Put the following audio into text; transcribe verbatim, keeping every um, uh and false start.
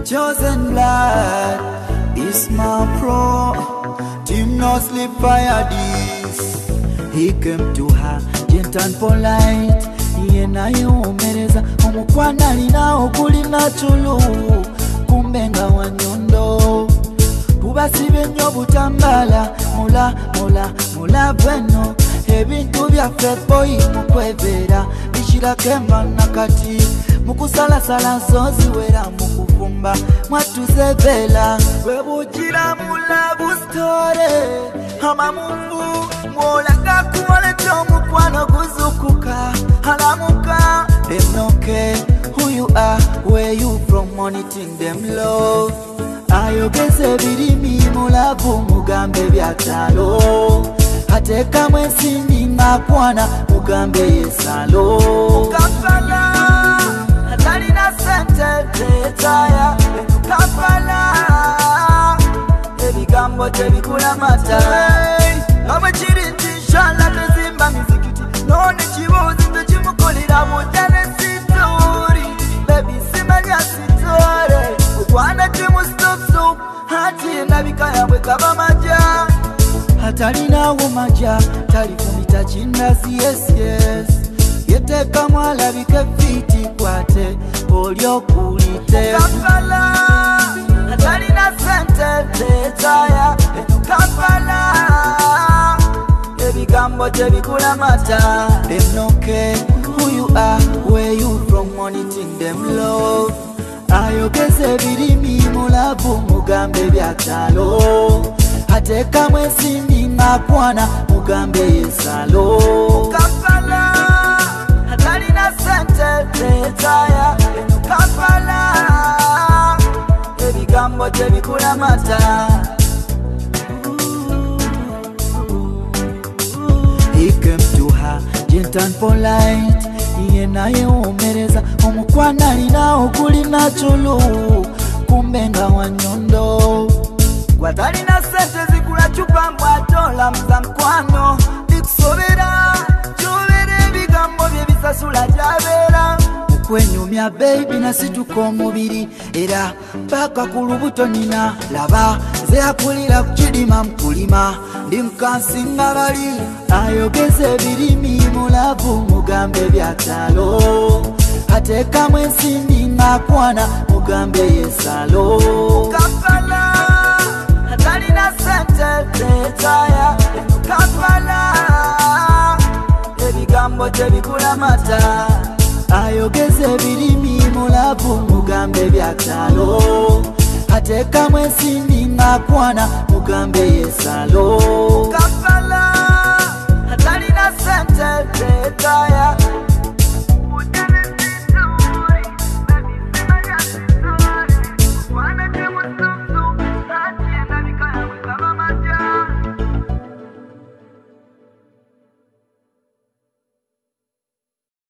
chosen blood is my pro. Team no sleep fire this. He came to her gentle and polite. Yena yumereza omukwana lina okulina chulu kumbenga wanyondo tubasibe nnyo butambala mula mula mula bweno ebintu byaffe boy mukwevera bishirako emba nakati mukusalasala nsozi wera mukufumba mwatuzevela bwebugira mulabu store amamuvu mwolaga kuwoleta omukwano guzukuka halamuka them no care who you are, where you from, moniting them love. Ayogeze birimi mulavu mugambe byatalo ateka mwensini ngakwana mugambe yesalo Kampala atali na sente tetaya Kampala ebigambo tebikula mata Kamwe chirinti nshala tezimba mizikiti none chibuzi techimukulira mutane sitori Baby simanya sitori Ukwana timu stop stop hati nabikaya wekaba maja Hatari na umaja talifumita chindazi yes yes Yeteka mwala bike fiti kwate polio kulite Kampala hatari na sente tetaya Kampala ebigambo tebikula mata Them no care who you are, where you from, moniting them love Ayogeze birimi mulavu mugambe byatalo ateka mwensini ngakwana mugambe yesalo Kampala hatali na sente tetaya Kampala ebigambo tebikula mata He came to her gentle and polite Yena yumereza omukwana lina okulina chulu kumbenga wanyondo Watali na sente zikula chupa mbwatola mza mkwano Nikusobera chubere bigambo bye bisasula jabera Ukwenyumya baby na situko mubiri Era paka kulubuto nina laba Ze akulira kuchidima mkulima Ndi mkansinga bali Ayogeze birimi mulavu mugambe byatalo Ateka mwensini ngakwana mugambe yesalo Kampala hatali na sente tetaya Kampala ebigambo tebikula mata Ayogeze birimi mulavu mugambe byatalo Ateka mwensini ngakwana mugambe yesalo